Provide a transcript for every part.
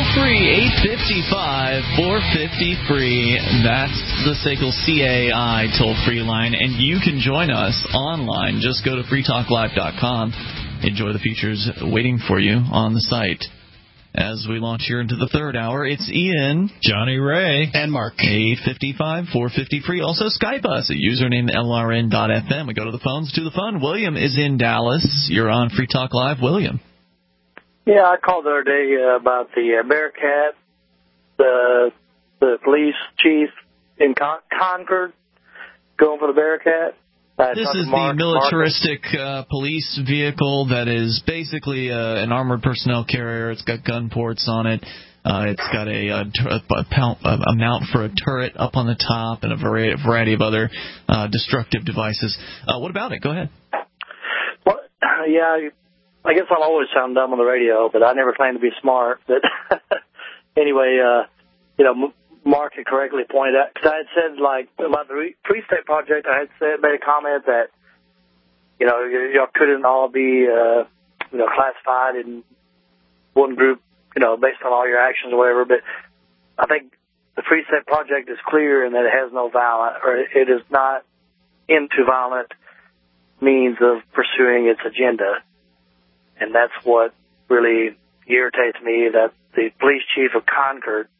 Toll-free, 855-450-FREE. That's the SACL CAI toll-free line, and you can join us online. Just go to freetalklive.com. Enjoy the features waiting for you on the site. As we launch here into the third hour, it's Ian, Johnny Ray, and Mark. 855-450-FREE. Also Skype us at username LRN.FM. We go to the phones, to the fun. William is in Dallas. You're on Free Talk Live. William. Yeah, I called the other day about the Bearcat, the police chief in Concord going for the Bearcat. This is the militaristic police vehicle that is basically an armored personnel carrier. It's got gun ports on it. It's got a mount for a turret up on the top and a variety of other destructive devices. What about it? Go ahead. Well, yeah, I guess I'll always sound dumb on the radio, but I never claim to be smart. But anyway, Mark had correctly pointed out, because I had said, like, about the Free State Project, I had made a comment that, y'all couldn't all be, classified in one group, based on all your actions or whatever. But I think the Free State Project is clear in that it has no violent, or it is not into violent means of pursuing its agenda. And that's what really irritates me, that the police chief of Concord,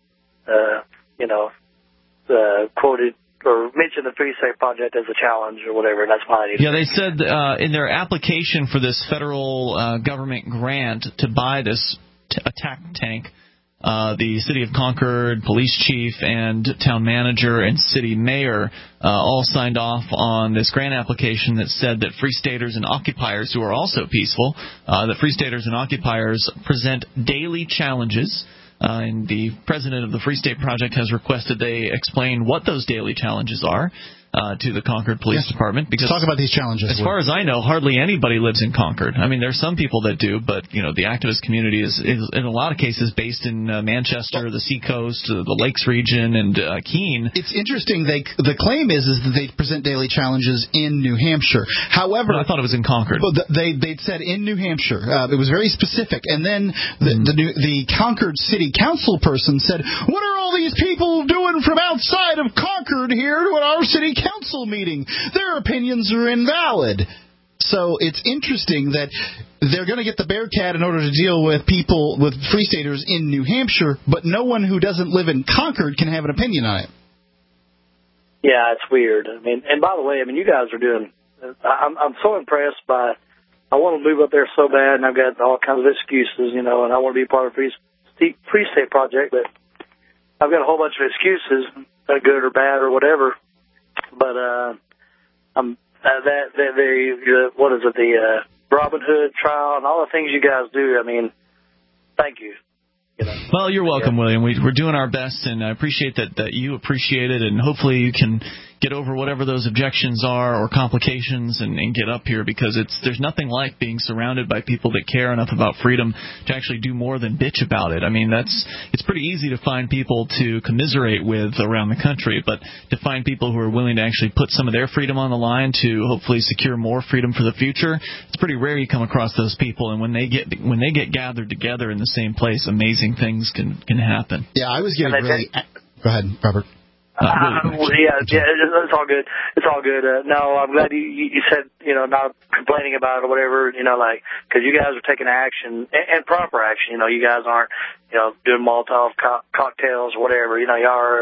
quoted or mentioned the Free State Project as a challenge or whatever, and that's why Yeah, they said in their application for this federal government grant to buy this attack tank, the city of Concord, police chief, and town manager and city mayor all signed off on this grant application that said that Free Staters and occupiers, who are also peaceful, that Free Staters and occupiers present daily challenges. And the president of the Free State Project has requested they explain what those daily challenges are to the Concord Police Department. Because let's talk about these challenges. As far as I know, hardly anybody lives in Concord. I mean, there's some people that do, but the activist community is in a lot of cases based in Manchester, the Seacoast, the Lakes region, and Keene. It's interesting. The claim is that they present daily challenges in New Hampshire. However, I thought it was in Concord. Well, they'd said in New Hampshire. It was very specific. And then the Concord City Council person said, "What are all these people doing from outside of Concord here to our city council meeting? Their opinions are invalid." So it's interesting that they're going to get the Bearcat in order to deal with people, with Free Staters in New Hampshire, but no one who doesn't live in Concord can have an opinion on it. Yeah, it's weird. I mean, and by the way, you guys are doing. I'm so impressed by. I want to move up there so bad, and I've got all kinds of excuses, and I want to be part of Free State Project, but I've got a whole bunch of excuses, good or bad or whatever. But what is it? The Robin Hood trial and all the things you guys do. Thank you. Well, you're welcome, William. We're doing our best, and I appreciate that you appreciate it, and hopefully you can get over whatever those objections are or complications and get up here, because there's nothing like being surrounded by people that care enough about freedom to actually do more than bitch about it. It's pretty easy to find people to commiserate with around the country, but to find people who are willing to actually put some of their freedom on the line to hopefully secure more freedom for the future, it's pretty rare you come across those people, and when they get gathered together in the same place, amazing things can happen. Yeah, I was getting really... Go ahead, Robert. It's all good. It's all good. No, I'm glad you said, not complaining about it or whatever, because you guys are taking action and proper action. You guys aren't, doing Molotov cocktails or whatever. Y'all are,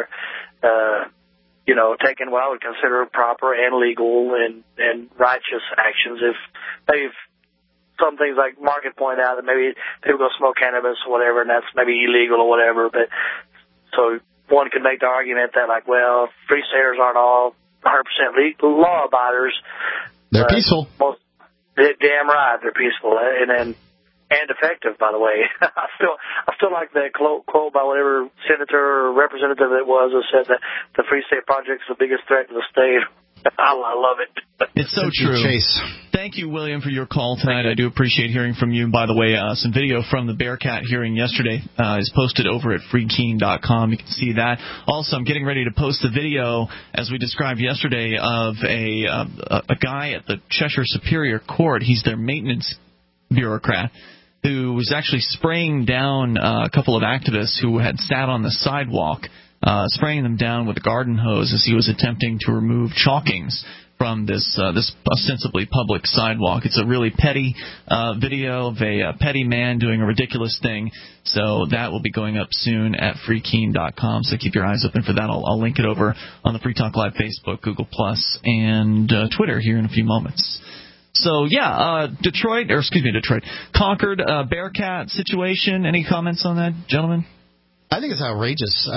taking what I would consider proper and legal and righteous actions. If some things like Mark had pointed out that maybe people go smoke cannabis or whatever, and that's maybe illegal or whatever, but so one could make the argument that, Free Staters aren't all 100% law abiders. They're peaceful. Damn right, they're peaceful, and effective, by the way. I still like that quote by whatever senator or representative it was that said that the Free State Project is the biggest threat to the state. I love it. It's so true. Chase. Thank you, William, for your call tonight. I do appreciate hearing from you. By the way, some video from the Bearcat hearing yesterday is posted over at freekeen.com. You can see that. Also, I'm getting ready to post the video, as we described yesterday, of a guy at the Cheshire Superior Court. He's their maintenance bureaucrat. who was actually spraying down a couple of activists who had sat on the sidewalk, spraying them down with a garden hose as he was attempting to remove chalkings from this ostensibly public sidewalk. It's a really petty video of a petty man doing a ridiculous thing. So that will be going up soon at freekeene.com. So keep your eyes open for that. I'll link it over on the Free Talk Live Facebook, Google Plus, and Twitter here in a few moments. So, yeah, Detroit, Concord Bearcat situation. Any comments on that, gentlemen? I think it's outrageous.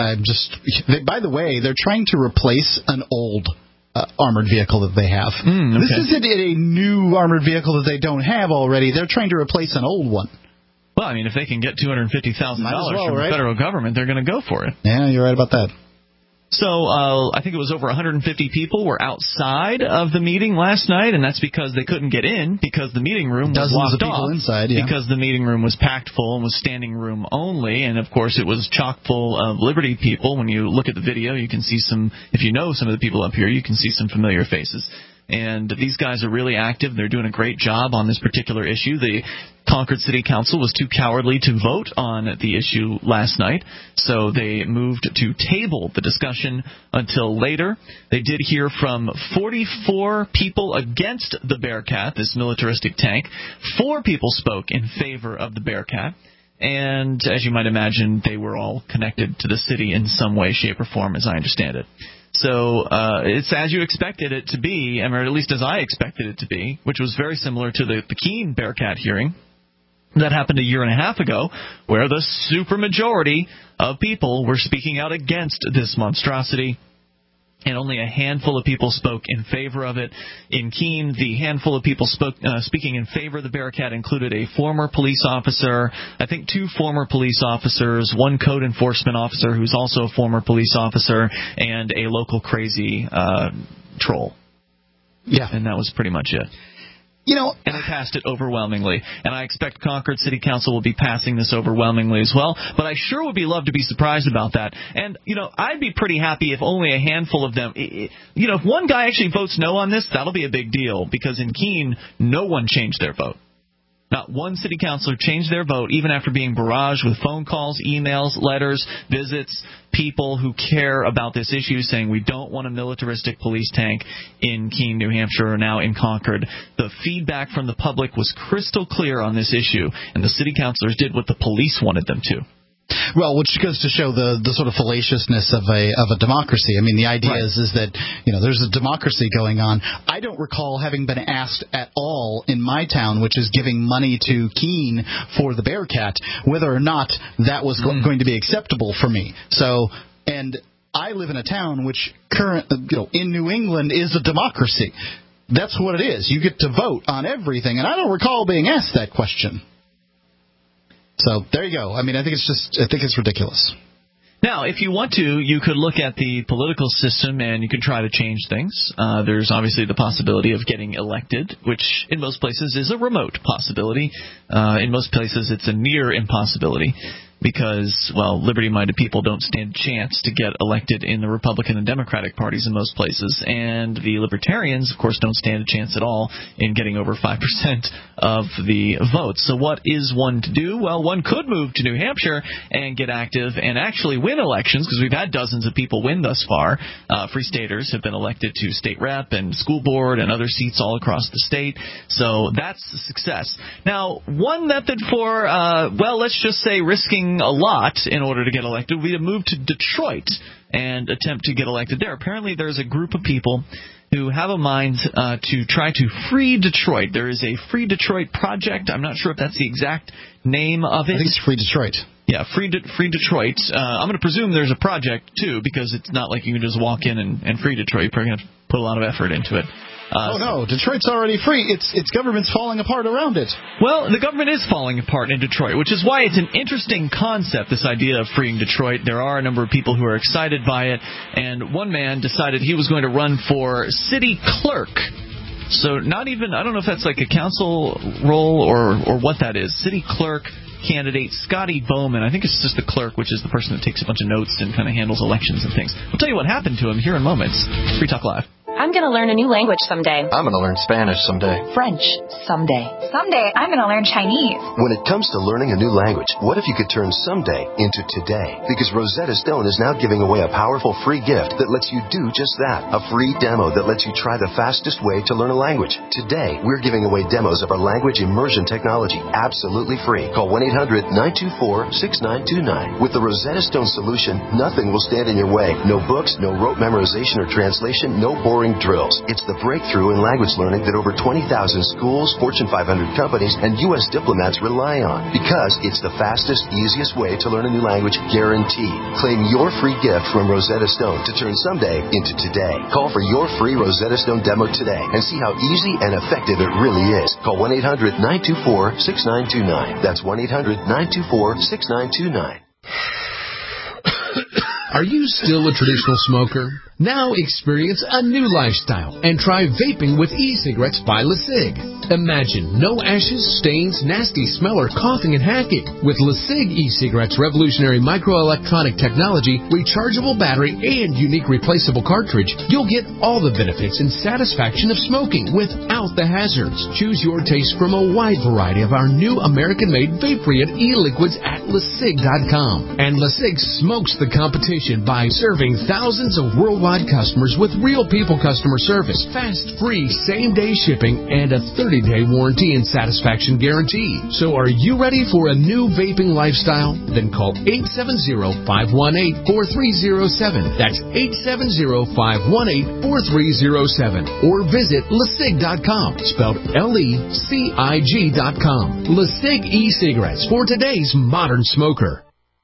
By the way, they're trying to replace an old armored vehicle that they have. Okay. This isn't a new armored vehicle that they don't have already. They're trying to replace an old one. Well, I mean, if they can get $250,000 from the federal government, they're going to go for it. Yeah, you're right about that. So I think it was over 150 people were outside of the meeting last night, and that's because they couldn't get in because the meeting room was locked off. Inside, yeah. Because the meeting room was packed full and was standing room only, and of course it was chock full of Liberty people. When you look at the video, you can see some, if you know some of the people up here, you can see some familiar faces. And these guys are really active. They're doing a great job on this particular issue. The Concord City Council was too cowardly to vote on the issue last night, so they moved to table the discussion until later. They did hear from 44 people against the Bearcat, this militaristic tank. 4 people spoke in favor of the Bearcat. And as you might imagine, they were all connected to the city in some way, shape, or form, as I understand it. So it's as you expected it to be, or at least as I expected it to be, which was very similar to the Keene Bearcat hearing that happened a year and a half ago, where the supermajority of people were speaking out against this monstrosity. And only a handful of people spoke in favor of it. In Keene, the handful of people speaking in favor of the Bearcat included a former police officer, I think 2 former police officers, 1 code enforcement officer who's also a former police officer, and a local crazy troll. Yeah. And that was pretty much it. And they passed it overwhelmingly. And I expect Concord City Council will be passing this overwhelmingly as well. But I sure would be love to be surprised about that. And, I'd be pretty happy if only a handful of them, if one guy actually votes no on this, that'll be a big deal. Because in Keene, no one changed their vote. Not one city councilor changed their vote, even after being barraged with phone calls, emails, letters, visits, people who care about this issue saying we don't want a militaristic police tank in Keene, New Hampshire, or now in Concord. The feedback from the public was crystal clear on this issue, and the city councilors did what the police wanted them to. Well, which goes to show the sort of fallaciousness of a democracy. I mean, the idea is that, there's a democracy going on. I don't recall having been asked at all in my town, which is giving money to Keene for the Bearcat, whether or not that was going to be acceptable for me. So, and I live in a town which in New England is a democracy. That's what it is. You get to vote on everything, and I don't recall being asked that question. So there you go. I mean, I think it's ridiculous. Now, if you want to, you could look at the political system and you could try to change things. There's obviously the possibility of getting elected, which in most places is a remote possibility. In most places, it's a near impossibility. Because, liberty-minded people don't stand a chance to get elected in the Republican and Democratic parties in most places. And the Libertarians, of course, don't stand a chance at all in getting over 5% of the votes. So what is one to do? Well, one could move to New Hampshire and get active and actually win elections, because we've had dozens of people win thus far. Free staters have been elected to state rep and school board and other seats all across the state. So that's a success. Now, one method for, let's just say risking a lot in order to get elected would be to move to Detroit and attempt to get elected there. Apparently there's a group of people who have a mind to try to free Detroit. There is a Free Detroit project. I'm not sure if that's the exact name of it. I think it's Free Detroit. Yeah, Free Detroit. I'm going to presume there's a project, too, because it's not like you can just walk in and free Detroit. You're probably going to put a lot of effort into it. No, Detroit's already free. Its government's falling apart around it. Well, the government is falling apart in Detroit, which is why it's an interesting concept, this idea of freeing Detroit. There are a number of people who are excited by it, and one man decided he was going to run for city clerk. So not even, I don't know if that's like a council role or what that is. City clerk candidate Scotty Bowman. I think it's just the clerk, which is the person that takes a bunch of notes and kind of handles elections and things. We'll tell you what happened to him here in moments. Free Talk Live. I'm going to learn a new language someday. I'm going to learn Spanish someday. French someday. Someday, I'm going to learn Chinese. When it comes to learning a new language, what if you could turn someday into today? Because Rosetta Stone is now giving away a powerful free gift that lets you do just that. A free demo that lets you try the fastest way to learn a language. Today, we're giving away demos of our language immersion technology absolutely free. Call 1-800-924-6929. With the Rosetta Stone solution, nothing will stand in your way. No books, no rote memorization or translation, no boring drills. It's the breakthrough in language learning that over 20,000 schools, Fortune 500 companies, and U.S. diplomats rely on. Because it's the fastest, easiest way to learn a new language, guaranteed. Claim your free gift from Rosetta Stone to turn someday into today. Call for your free Rosetta Stone demo today and see how easy and effective it really is. Call 1-800-924-6929. That's 1-800-924-6929. Are you still a traditional smoker? Now experience a new lifestyle and try vaping with e-cigarettes by LeSig. Imagine no ashes, stains, nasty smell, or coughing and hacking. With LeSig e-cigarettes' revolutionary microelectronic technology, rechargeable battery, and unique replaceable cartridge, you'll get all the benefits and satisfaction of smoking without the hazards. Choose your taste from a wide variety of our new American-made vape-free and e-liquids at LeSig.com. And LeSig smokes the competition by serving thousands of worldwide customers with real people customer service, fast, free, same-day shipping, and a 30-day warranty and satisfaction guarantee. So are you ready for a new vaping lifestyle? Then call 870-518-4307. That's 870-518-4307. Or visit LeSig.com, spelled LECIG.com. LeSig e-cigarettes for today's modern smoker.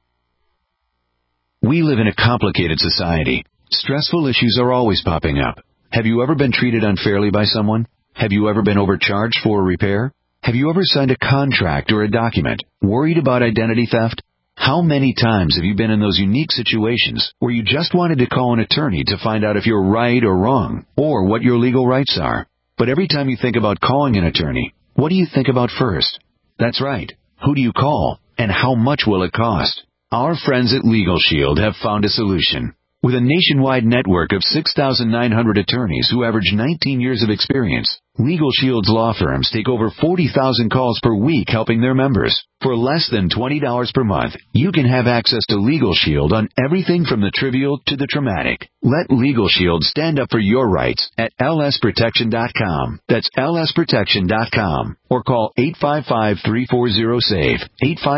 We live in a complicated society. Stressful issues are always popping up. Have you ever been treated unfairly by someone? Have you ever been overcharged for a repair? Have you ever signed a contract or a document? Worried about identity theft? How many times have you been in those unique situations where you just wanted to call an attorney to find out if you're right or wrong, or what your legal rights are? But every time you think about calling an attorney, what do you think about first? That's right. Who do you call, and how much will it cost? Our friends at Legal Shield have found a solution. With a nationwide network of 6,900 attorneys who average 19 years of experience, Legal Shield's law firms take over 40,000 calls per week helping their members. For less than $20 per month, you can have access to Legal Shield on everything from the trivial to the traumatic. Let Legal Shield stand up for your rights at lsprotection.com. That's lsprotection.com. Or call 855-340-SAVE,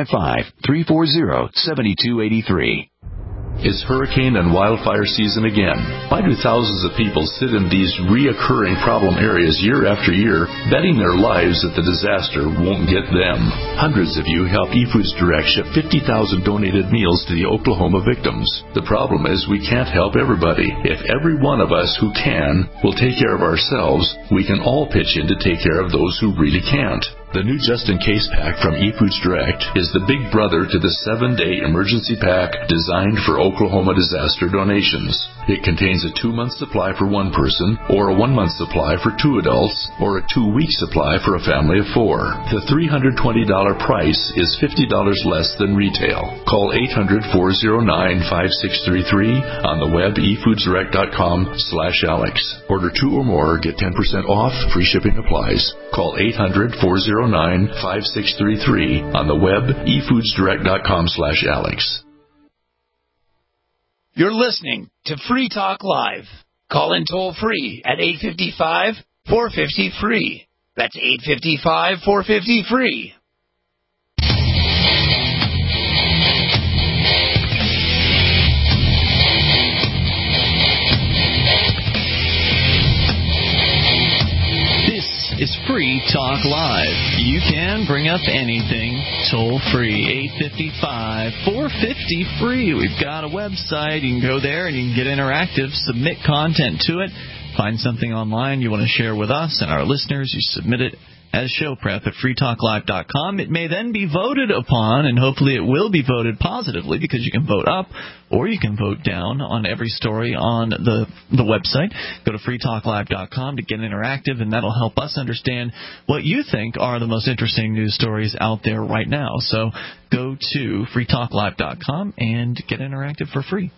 855-340-7283. It's hurricane and wildfire season again. Why do thousands of people sit in these reoccurring problem areas year after year, betting their lives that the disaster won't get them? Hundreds of you help eFoods Direct ship 50,000 donated meals to the Oklahoma victims. The problem is we can't help everybody. If every one of us who can will take care of ourselves, we can all pitch in to take care of those who really can't. The new just-in-case pack from eFoods Direct is the big brother to the 7-day emergency pack designed for Oklahoma disaster donations. It contains a 2-month supply for one person, or a 1-month supply for 2 adults, or a 2-week supply for a family of 4. The $320 price is $50 less than retail. Call 800-409-5633 on the web efoodsdirect.com/Alex. Order 2 or more, get 10% off, free shipping applies. Call 800-409-5633 on the web efoodsdirect.com/Alex. You're listening to Free Talk Live. Call in toll free at 855-450-FREE. That's 855-450-FREE. Is Free Talk Live. You can bring up anything toll free. 855-450-FREE. We've got a website. You can go there and you can get interactive, submit content to it. Find something online you want to share with us and our listeners. You submit it as show prep at freetalklive.com. It may then be voted upon, and hopefully it will be voted positively because you can vote up or you can vote down on every story on the website. Go to freetalklive.com to get interactive, and that'll help us understand what you think are the most interesting news stories out there right now. So go to freetalklive.com and get interactive for free.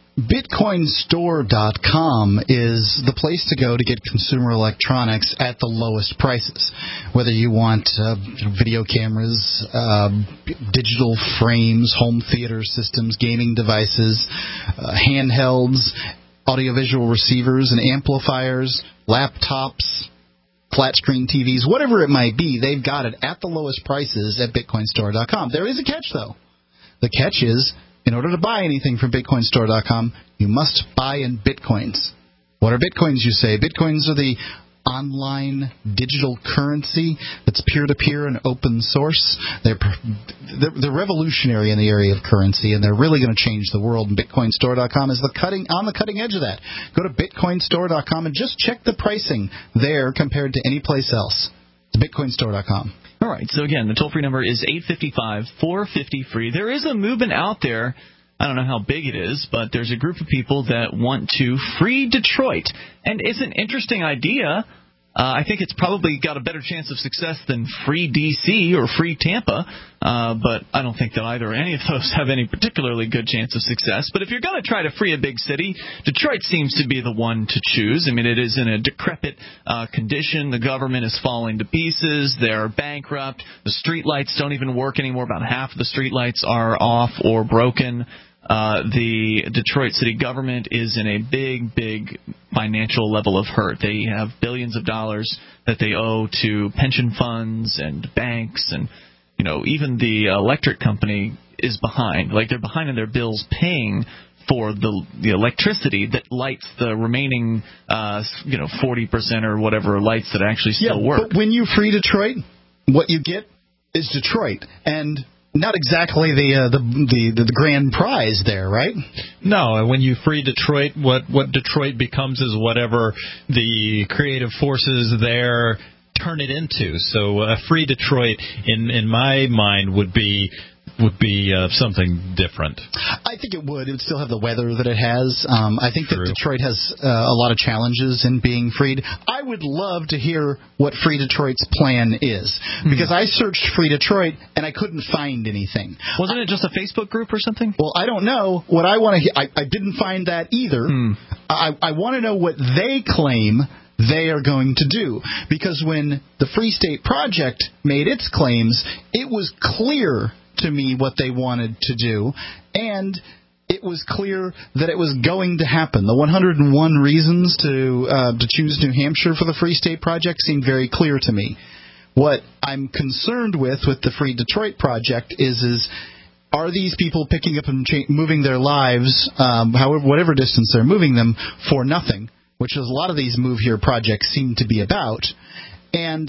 BitcoinStore.com is the place to go to get consumer electronics at the lowest prices. Whether you want video cameras, digital frames, home theater systems, gaming devices, handhelds, audiovisual receivers and amplifiers, laptops, flat-screen TVs, whatever it might be, they've got it at the lowest prices at BitcoinStore.com. There is a catch, though. The catch is, in order to buy anything from BitcoinStore.com, you must buy in Bitcoins. What are Bitcoins, you say? Bitcoins are the online digital currency that's peer-to-peer and open source. They're revolutionary in the area of currency, and they're really going to change the world. And BitcoinStore.com is on the cutting edge of that. Go to BitcoinStore.com and just check the pricing there compared to any place else. It's BitcoinStore.com. All right. So, again, the toll-free number is 855-450-FREE. There is a movement out there. I don't know how big it is, but there's a group of people that want to free Detroit. And it's an interesting idea. I think it's probably got a better chance of success than free D.C. or free Tampa, but I don't think that either or any of those have any particularly good chance of success. But if you're going to try to free a big city, Detroit seems to be the one to choose. I mean, it is in a decrepit condition. The government is falling to pieces. They're bankrupt. The streetlights don't even work anymore. About half of the streetlights are off or broken. The Detroit city government is in a big, big financial level of hurt. They have billions of dollars that they owe to pension funds and banks, and even the electric company is behind. Like, they're behind in their bills paying for the electricity that lights the remaining 40% or whatever lights that actually still work. But when you free Detroit, what you get is Detroit, and not exactly the grand prize there, right? No, when you free Detroit, what Detroit becomes is whatever the creative forces there turn it into. So a free Detroit, in my mind, would be something different. I think it would. It would still have the weather that it has. I think that Detroit has a lot of challenges in being freed. I would love to hear what Free Detroit's plan is, because I searched Free Detroit and I couldn't find anything. Wasn't it just a Facebook group or something? Well, I don't know. What I want to I didn't find that either. I want to know what they claim they are going to do, because when the Free State Project made its claims, it was clear to me what they wanted to do, and it was clear that it was going to happen. The 101 reasons to choose New Hampshire for the Free State Project seemed very clear to me. What I'm concerned with the Free Detroit Project is are these people picking up and moving their lives, whatever distance they're moving them, for nothing, which is a lot of these Move Here projects seem to be about, and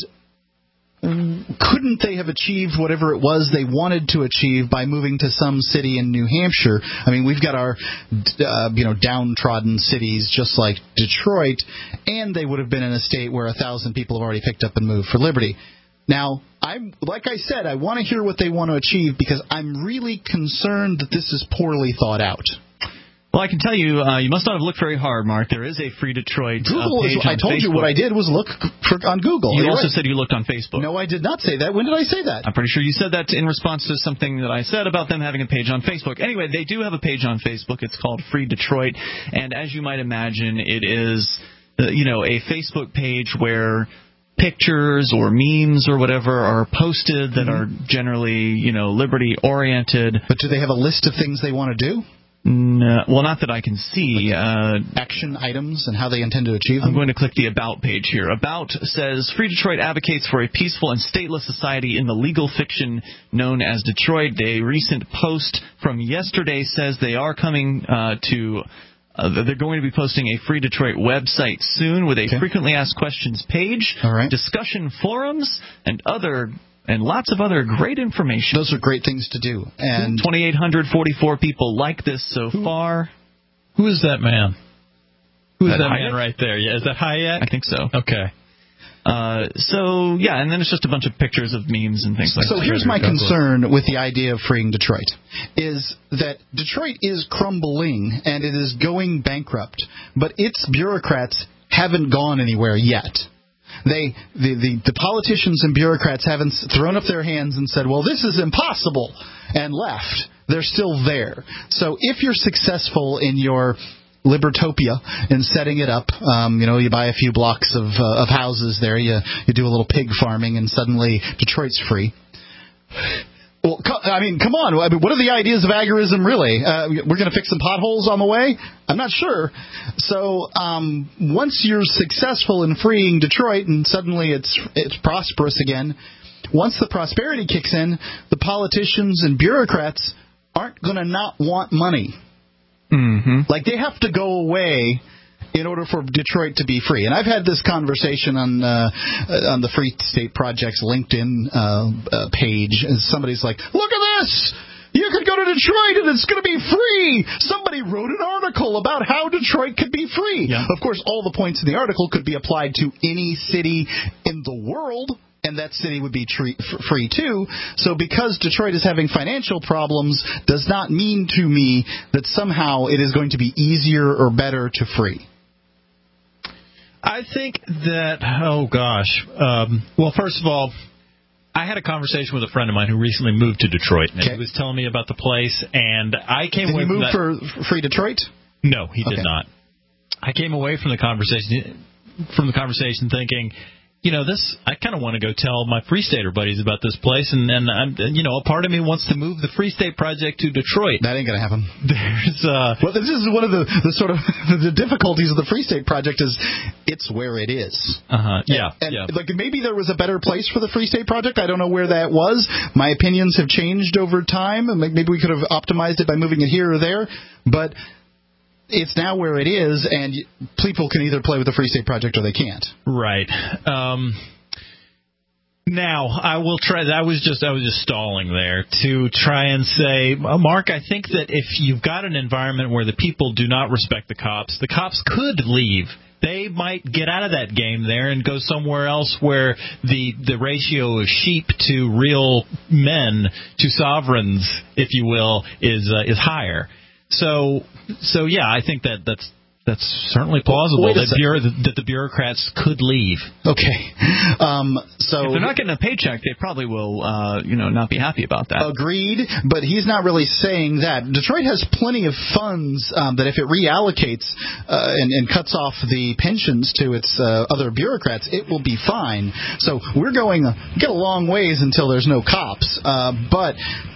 couldn't they have achieved whatever it was they wanted to achieve by moving to some city in New Hampshire? I mean, we've got our downtrodden cities just like Detroit, and they would have been in a state where 1,000 people have already picked up and moved for liberty. Now, like I said, I want to hear what they want to achieve, because I'm really concerned that this is poorly thought out. Well, I can tell you, you must not have looked very hard, Mark. There is a Free Detroit page on I told Facebook. you what I did was look on Google. You also said you looked on Facebook. No, I did not say that. When did I say that? I'm pretty sure you said that in response to something that I said about them having a page on Facebook. Anyway, they do have a page on Facebook. It's called Free Detroit, and as you might imagine, it is a Facebook page where pictures or memes or whatever are posted that are generally liberty oriented. But do they have a list of things they want to do? No, well, not that I can see. Action items and how they intend to achieve them? I'm going to click the About page here. About says, Free Detroit advocates for a peaceful and stateless society in the legal fiction known as Detroit. A recent post from yesterday says they are coming they're going to be posting a Free Detroit website soon with a frequently asked questions page, discussion forums, and lots of other great information. Those are great things to do. And 2,844 people like this so far. Who is that man? Who is that man right there? Yeah, is that Hayek? I think so. Okay. And then it's just a bunch of pictures of memes and things like that. So here's my concern with the idea of freeing Detroit, is that Detroit is crumbling and it is going bankrupt, but its bureaucrats haven't gone anywhere yet. the politicians and bureaucrats haven't thrown up their hands and said, well, this is impossible, and left. They're still there. So if you're successful in your Libertopia and setting it up, you buy a few blocks of houses there, you do a little pig farming, and suddenly Detroit's free. Well, come on. What are the ideas of agorism, really? We're going to fix some potholes on the way? I'm not sure. So once you're successful in freeing Detroit and suddenly it's prosperous again, once the prosperity kicks in, the politicians and bureaucrats aren't going to not want money. Mm-hmm. Like, they have to go away in order for Detroit to be free. And I've had this conversation on the Free State Project's LinkedIn page, and somebody's like, look at this! You could go to Detroit and it's going to be free! Somebody wrote an article about how Detroit could be free. Yeah. Of course, all the points in the article could be applied to any city in the world, and that city would be free too. So because Detroit is having financial problems does not mean to me that somehow it is going to be easier or better to free. I think that, well, first of all, I had a conversation with a friend of mine who recently moved to Detroit, and he was telling me about the place, and I came away from that. Did he move for Free Detroit? No, he did not. I came away from the conversation thinking, I kind of want to go tell my Free Stater buddies about this place, and a part of me wants to move the Free State Project to Detroit. That ain't going to happen. Well, this is one of the sort of the difficulties of the Free State Project is it's where it is. Like, maybe there was a better place for the Free State Project. I don't know where that was. My opinions have changed over time, and maybe we could have optimized it by moving it here or there, but it's now where it is, and people can either play with the Free State Project or they can't. Right. Now, I will try. I was just stalling there to try and say, Mark, I think that if you've got an environment where the people do not respect the cops could leave. They might get out of that game there and go somewhere else where the ratio of sheep to real men, to sovereigns, if you will, is higher. So yeah, I think that's certainly plausible that the bureaucrats could leave. Okay, so if they're not getting a paycheck, they probably will, not be happy about that. Agreed, but he's not really saying that. Detroit has plenty of funds that if it reallocates and cuts off the pensions to its other bureaucrats, it will be fine. So we're going to get a long ways until there's no cops. But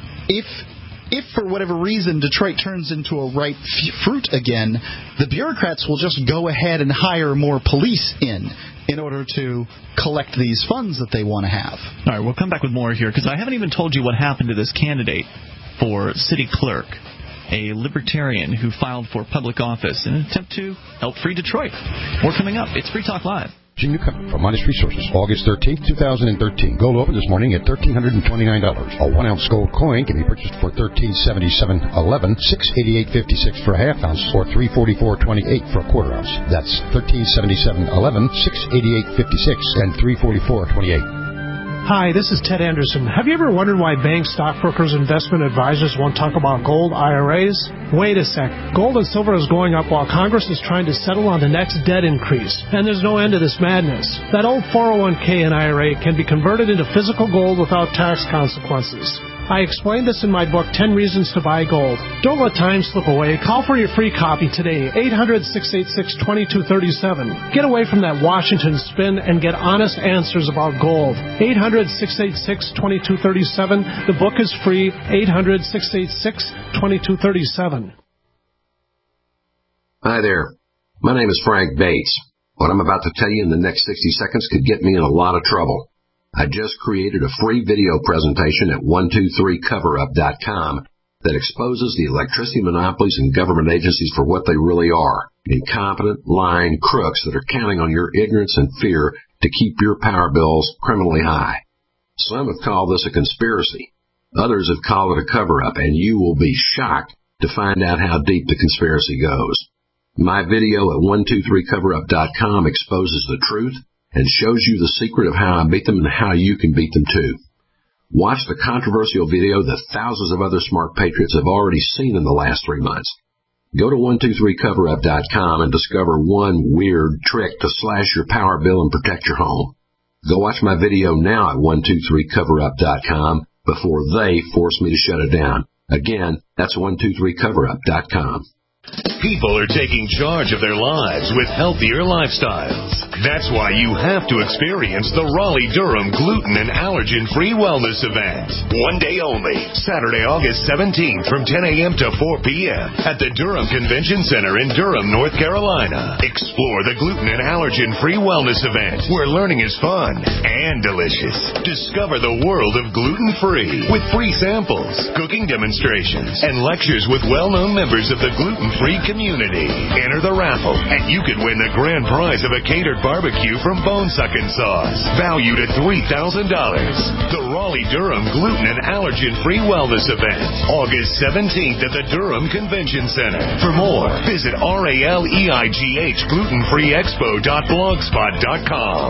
if for whatever reason Detroit turns into a ripe fruit again, the bureaucrats will just go ahead and hire more police in order to collect these funds that they want to have. All right, we'll come back with more here, because I haven't even told you what happened to this candidate for city clerk, a libertarian who filed for public office in an attempt to help free Detroit. More coming up. It's Free Talk Live. Gene Newcomer from Honest Resources, August 13th, 2013. Gold opened this morning at $1,329. A 1-ounce gold coin can be purchased for $1,377.11, $688.56 for a half ounce, or $344.28 for a quarter ounce. That's $1,377.11, $688.56, and $344.28. Hi, this is Ted Anderson. Have you ever wondered why banks, stockbrokers, investment advisors won't talk about gold IRAs? Wait a sec. Gold and silver is going up while Congress is trying to settle on the next debt increase. And there's no end to this madness. That old 401k and IRA can be converted into physical gold without tax consequences. I explained this in my book, 10 Reasons to Buy Gold. Don't let time slip away. Call for your free copy today, 800-686-2237. Get away from that Washington spin and get honest answers about gold. 800-686-2237. The book is free, 800-686-2237. Hi there. My name is Frank Bates. What I'm about to tell you in the next 60 seconds could get me in a lot of trouble. I just created a free video presentation at 123coverup.com that exposes the electricity monopolies and government agencies for what they really are, incompetent, lying crooks that are counting on your ignorance and fear to keep your power bills criminally high. Some have called this a conspiracy. Others have called it a cover-up, and you will be shocked to find out how deep the conspiracy goes. My video at 123coverup.com exposes the truth and shows you the secret of how I beat them and how you can beat them too. Watch the controversial video that thousands of other smart patriots have already seen in the last 3 months. Go to 123coverup.com and discover one weird trick to slash your power bill and protect your home. Go watch my video now at 123coverup.com before they force me to shut it down. Again, that's 123coverup.com. People are taking charge of their lives with healthier lifestyles. That's why you have to experience the Raleigh-Durham Gluten and Allergen-Free Wellness Event. One day only, Saturday, August 17th from 10 a.m. to 4 p.m. at the Durham Convention Center in Durham, North Carolina. Explore the Gluten and Allergen-Free Wellness Event, where learning is fun and delicious. Discover the world of gluten-free with free samples, cooking demonstrations, and lectures with well-known members of the gluten-free community. Enter the raffle, and you could win the grand prize of a catered barbecue from Bone Suckin' Sauce, valued at $3,000. The Raleigh-Durham Gluten and Allergen-Free Wellness Event, August 17th at the Durham Convention Center. For more, visit RALEIGHGlutenfreeexpo.blogspot.com.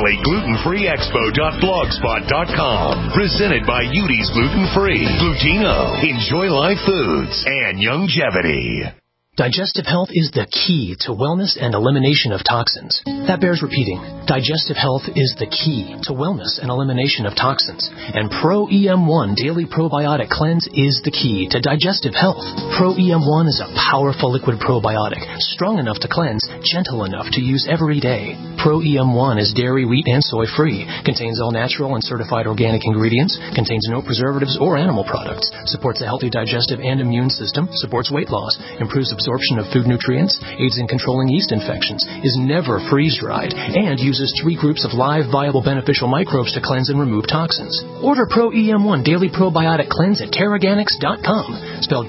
RaleighGlutenFreeExpo.blogspot.com. Presented by Udi's Gluten Free, Glutino, Enjoy Life Foods, and Youngevity. Digestive health is the key to wellness and elimination of toxins. That bears repeating. Digestive health is the key to wellness and elimination of toxins. And Pro EM1 Daily Probiotic Cleanse is the key to digestive health. Pro EM1 is a powerful liquid probiotic, strong enough to cleanse, gentle enough to use every day. Pro EM1 is dairy, wheat, and soy free, contains all natural and certified organic ingredients, contains no preservatives or animal products, supports a healthy digestive and immune system, supports weight loss, improves absorption of food nutrients, aids in controlling yeast infections, is never freeze-dried, and uses 3 groups of live, viable, beneficial microbes to cleanse and remove toxins. Order Pro EM1 Daily Probiotic Cleanse at Terraganix.com, spelled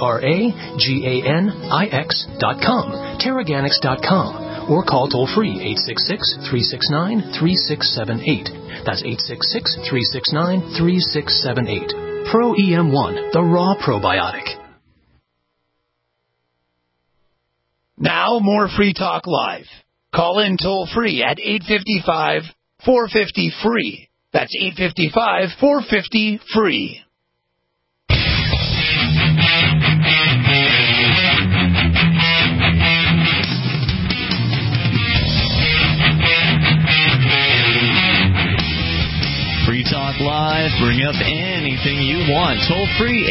TerraGanix.com, Terraganix.com, or call toll-free 866-369-3678. That's 866-369-3678. Pro EM1, the raw probiotic. Now, more Free Talk Live. Call in toll-free at 855-450-FREE. That's 855-450-FREE. Free Talk Live, bring up anything you want. Toll free,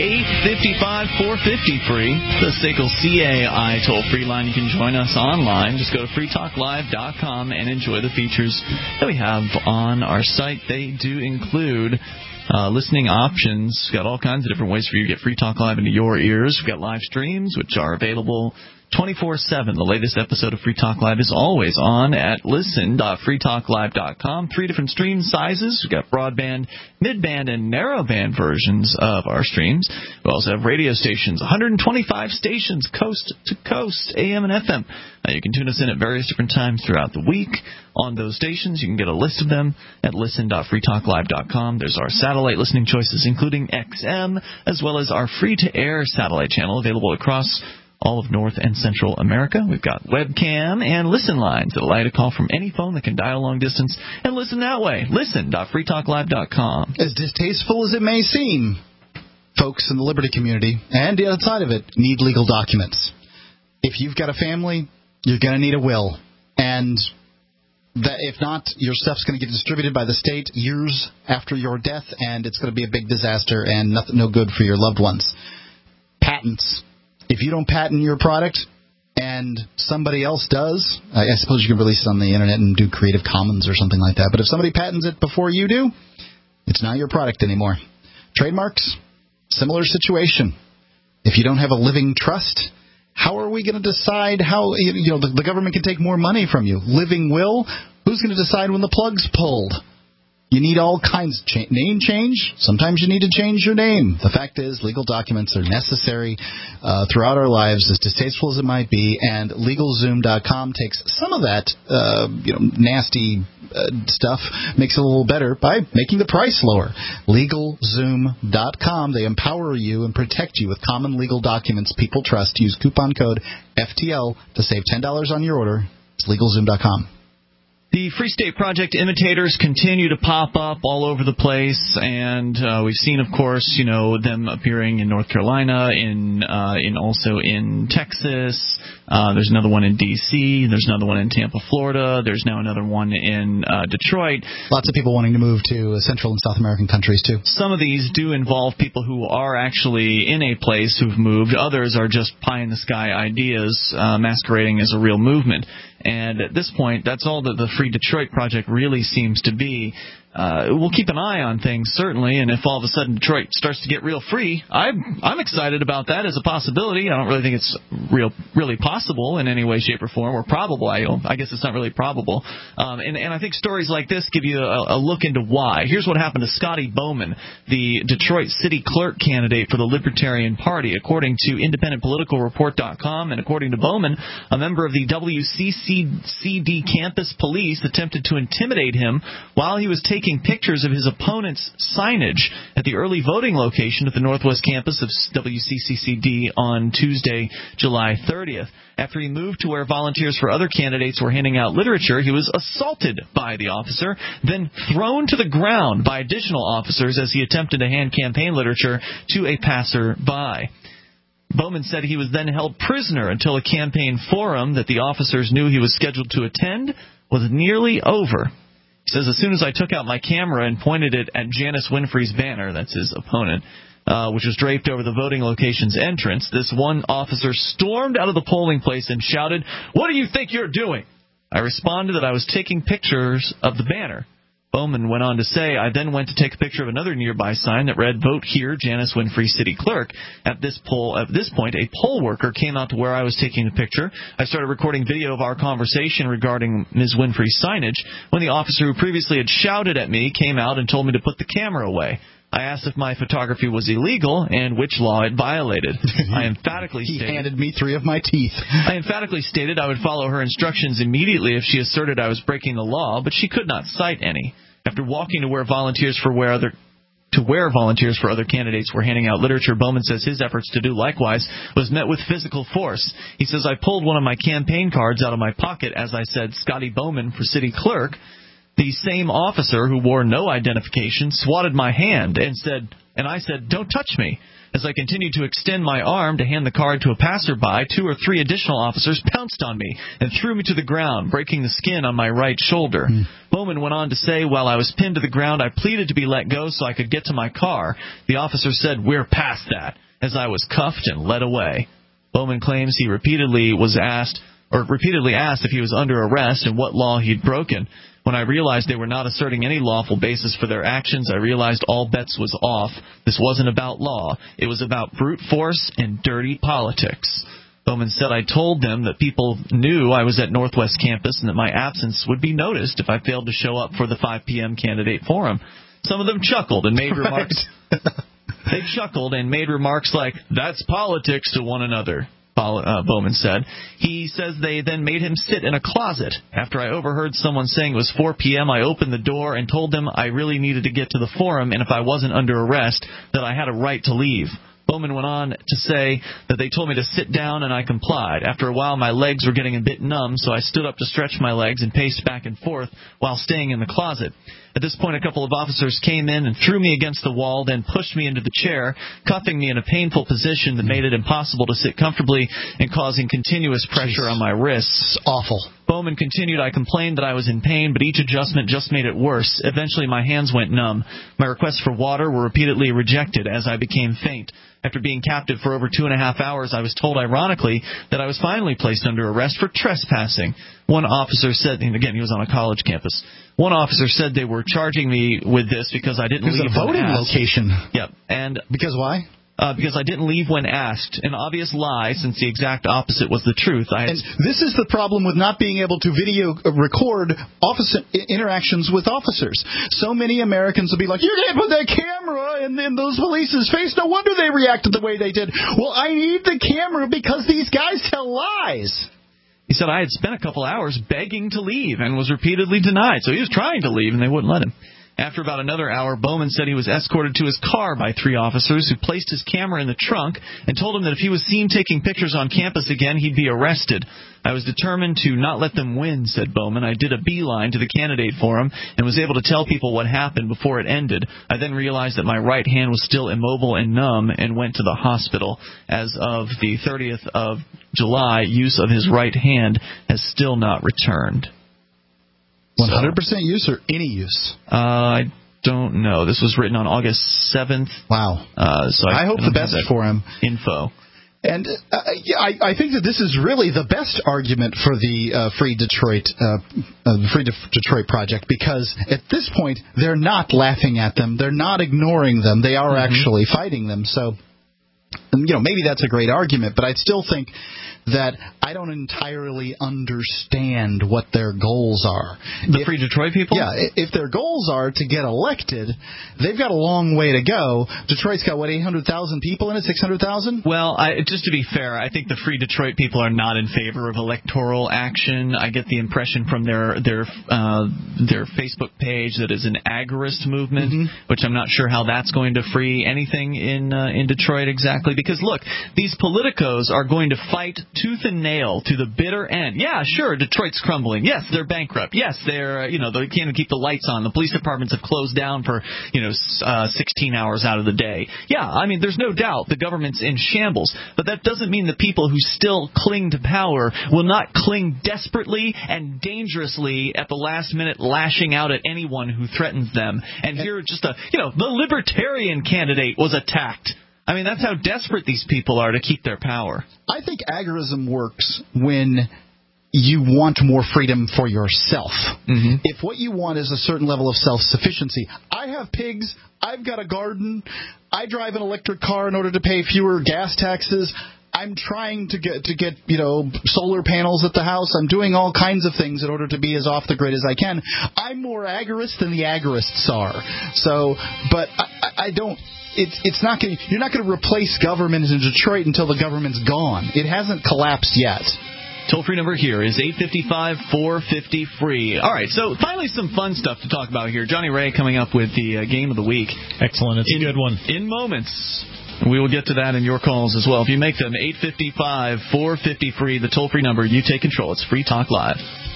855-450-FREE. The SACL CAI toll free line. You can join us online. Just go to freetalklive.com and enjoy the features that we have on our site. They do include listening options. We've got all kinds of different ways for you to get Free Talk Live into your ears. We've got live streams, which are available 24/7. The latest episode of Free Talk Live is always on at listen.freetalklive.com. 3 different stream sizes. We've got broadband, midband, and narrowband versions of our streams. We also have radio stations, 125 stations, coast to coast, AM and FM. You can tune us in at various different times throughout the week on those stations. You can get a list of them at listen.freetalklive.com. There's our satellite listening choices, including XM, as well as our free-to-air satellite channel available across all of North and Central America. We've got webcam and listen lines that allow you to call from any phone that can dial long distance and listen that way. Listen.freetalklive.com. As distasteful as it may seem, folks in the liberty community and outside of it need legal documents. If you've got a family, you're going to need a will. And that if not, your stuff's going to get distributed by the state years after your death, and it's going to be a big disaster and no good for your loved ones. Patents. If you don't patent your product and somebody else does, I suppose you can release it on the internet and do Creative Commons or something like that. But if somebody patents it before you do, it's not your product anymore. Trademarks, similar situation. If you don't have a living trust, how are we going to decide how, the government can take more money from you? Living will? Who's going to decide when the plug's pulled? You need all kinds of name change. Sometimes you need to change your name. The fact is, legal documents are necessary throughout our lives, as distasteful as it might be, and LegalZoom.com takes some of that nasty stuff, makes it a little better by making the price lower. LegalZoom.com. They empower you and protect you with common legal documents people trust. Use coupon code FTL to save $10 on your order. It's LegalZoom.com. The Free State Project imitators continue to pop up all over the place, and we've seen, of course, them appearing in North Carolina, in also in Texas. There's another one in D.C. There's another one in Tampa, Florida. There's now another one in Detroit. Lots of people wanting to move to Central and South American countries, too. Some of these do involve people who are actually in a place who've moved. Others are just pie-in-the-sky ideas masquerading as a real movement. And at this point, that's all that the Free Detroit Project really seems to be. We'll keep an eye on things, certainly, and if all of a sudden Detroit starts to get real free, I'm excited about that as a possibility. I don't really think it's really possible in any way, shape, or form, or probable. I guess it's not really probable. And I think stories like this give you a look into why. Here's what happened to Scotty Bowman, the Detroit city clerk candidate for the Libertarian Party. According to IndependentPoliticalReport.com, and according to Bowman, a member of the WCCD campus police attempted to intimidate him while he was taking pictures of his opponent's signage at the early voting location at the Northwest campus of WCCD on Tuesday, July 30th. After he moved to where volunteers for other candidates were handing out literature, he was assaulted by the officer, then thrown to the ground by additional officers as he attempted to hand campaign literature to a passerby. Bowman said he was then held prisoner until a campaign forum that the officers knew he was scheduled to attend was nearly over. He says, as soon as I took out my camera and pointed it at Janice Winfrey's banner, that's his opponent, which was draped over the voting location's entrance, this one officer stormed out of the polling place and shouted, "What do you think you're doing?" I responded that I was taking pictures of the banner. Bowman went on to say, I then went to take a picture of another nearby sign that read, "Vote here, Janice Winfrey, City Clerk." At this point, a poll worker came out to where I was taking the picture. I started recording video of our conversation regarding Ms. Winfrey's signage when the officer who previously had shouted at me came out and told me to put the camera away. I asked if my photography was illegal and which law it violated. I emphatically stated... He handed me 3 of my teeth. I emphatically stated I would follow her instructions immediately if she asserted I was breaking the law, but she could not cite any. After walking to where volunteers for other candidates were handing out literature, Bowman says his efforts to do likewise was met with physical force. He says, I pulled one of my campaign cards out of my pocket as I said, "Scotty Bowman for City Clerk." The same officer, who wore no identification, swatted my hand and I said, "Don't touch me." As I continued to extend my arm to hand the card to a passerby, 2 or 3 additional officers pounced on me and threw me to the ground, breaking the skin on my right shoulder. Bowman went on to say, while I was pinned to the ground, I pleaded to be let go so I could get to my car. The officer said, "We're past that," as I was cuffed and led away. Bowman claims he repeatedly asked if he was under arrest and what law he'd broken. When I realized they were not asserting any lawful basis for their actions, I realized all bets was off. This wasn't about law. It was about brute force and dirty politics. Bowman said, I told them that people knew I was at Northwest Campus and that my absence would be noticed if I failed to show up for the 5 p.m. candidate forum. Some of them chuckled and made remarks. They chuckled and made remarks like, "That's politics," to one another. Bowman said. He says they then made him sit in a closet. After I overheard someone saying it was 4 p.m., I opened the door and told them I really needed to get to the forum, and if I wasn't under arrest, that I had a right to leave. Bowman went on to say that they told me to sit down, and I complied. After a while, my legs were getting a bit numb, so I stood up to stretch my legs and paced back and forth while staying in the closet. At this point, a couple of officers came in and threw me against the wall, then pushed me into the chair, cuffing me in a painful position that made it impossible to sit comfortably and causing continuous pressure on my wrists. Awful. Bowman continued, I complained that I was in pain, but each adjustment just made it worse. Eventually, my hands went numb. My requests for water were repeatedly rejected as I became faint. After being captive for over 2.5 hours, I was told, ironically, that I was finally placed under arrest for trespassing. One officer said, and again, he was on a college campus. One officer said they were charging me with this because I didn't leave when asked. It was a voting location. Yep. And because why? Because I didn't leave when asked. An obvious lie, since the exact opposite was the truth. And this is the problem with not being able to video record interactions with officers. So many Americans will be like, "You can't put that camera in those police's face. No wonder they reacted the way they did." Well, I need the camera because these guys tell lies. He said, I had spent a couple hours begging to leave and was repeatedly denied. So he was trying to leave, and they wouldn't let him. After about another hour, Bowman said he was escorted to his car by 3 officers who placed his camera in the trunk and told him that if he was seen taking pictures on campus again, he'd be arrested. I was determined to not let them win, said Bowman. I did a beeline to the candidate forum and was able to tell people what happened before it ended. I then realized that my right hand was still immobile and numb and went to the hospital. As of the 30th of July, use of his right hand has still not returned. 100% use or any use? I don't know. This was written on August 7th. Wow. So I hope the best for him. Info. And I think that this is really the best argument for the Free Detroit project, because at this point they're not laughing at them, they're not ignoring them, they are actually fighting them. So, maybe that's a great argument, but I still think that I don't entirely understand what their goals are. The Free Detroit people? Yeah, if their goals are to get elected, they've got a long way to go. Detroit's got, 800,000 people in it, 600,000? Well, just to be fair, I think the Free Detroit people are not in favor of electoral action. I get the impression from their Facebook page that is an agorist movement, which I'm not sure how that's going to free anything in Detroit exactly. Because, look, these politicos are going to fight tooth and nail to the bitter end. Yeah, sure, Detroit's crumbling. Yes, they're bankrupt. Yes, they're, they can't even keep the lights on. The police departments have closed down for, 16 hours out of the day. Yeah, I mean, there's no doubt the government's in shambles. But that doesn't mean the people who still cling to power will not cling desperately and dangerously at the last minute, lashing out at anyone who threatens them. And here, just the Libertarian candidate was attacked. I mean, that's how desperate these people are to keep their power. I think agorism works when you want more freedom for yourself. If what you want is a certain level of self-sufficiency, I have pigs, I've got a garden, I drive an electric car in order to pay fewer gas taxes, I'm trying to get solar panels at the house. I'm doing all kinds of things in order to be as off the grid as I can. I'm more agorist than the agorists are. So, but I don't. It's not going. You're not going to replace government in Detroit until the government's gone. It hasn't collapsed yet. Toll-free number here is 855-450-FREE. All right, so finally some fun stuff to talk about here. Johnny Ray coming up with the game of the week. Excellent. It's a good one. In moments. We will get to that in your calls as well. If you make them 855-450-FREE, the toll-free number, you take control. It's Free Talk Live.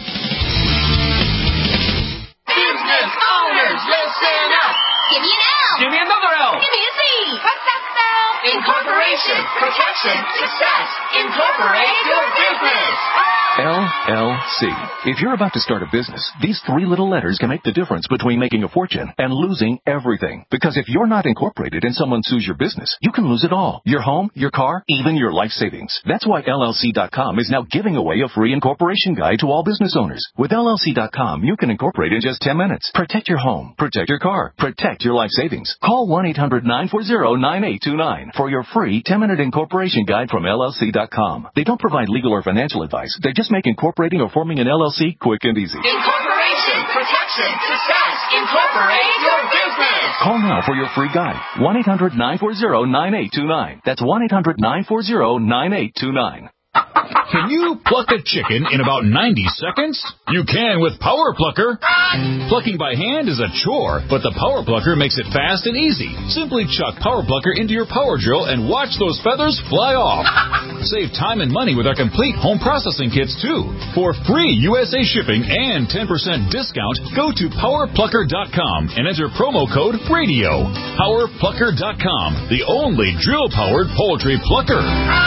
Business owners, listen up. Give me an L. Give me another L. Give me a Z. What's that spell? Incorporation, protection, success. Incorporate your business. LLC. If you're about to start a business, these 3 little letters can make the difference between making a fortune and losing everything. Because if you're not incorporated and someone sues your business, you can lose it all. Your home, your car, even your life savings. That's why LLC.com is now giving away a free incorporation guide to all business owners. With LLC.com, you can incorporate in just 10 minutes. Protect your home, protect your car, protect your life savings. Call 1-800-940-9829 for your free 10-minute incorporation guide from LLC.com. They don't provide legal or financial advice. They just make incorporating or forming an LLC quick and easy. Incorporation, protection, success. Incorporate your business. Call now for your free guide. 1-800-940-9829. That's 1-800-940-9829. Can you pluck a chicken in about 90 seconds? You can with Power Plucker. Plucking by hand is a chore, but the Power Plucker makes it fast and easy. Simply chuck Power Plucker into your power drill and watch those feathers fly off. Save time and money with our complete home processing kits, too. For free USA shipping and 10% discount, go to PowerPlucker.com and enter promo code RADIO. PowerPlucker.com, the only drill-powered poultry plucker.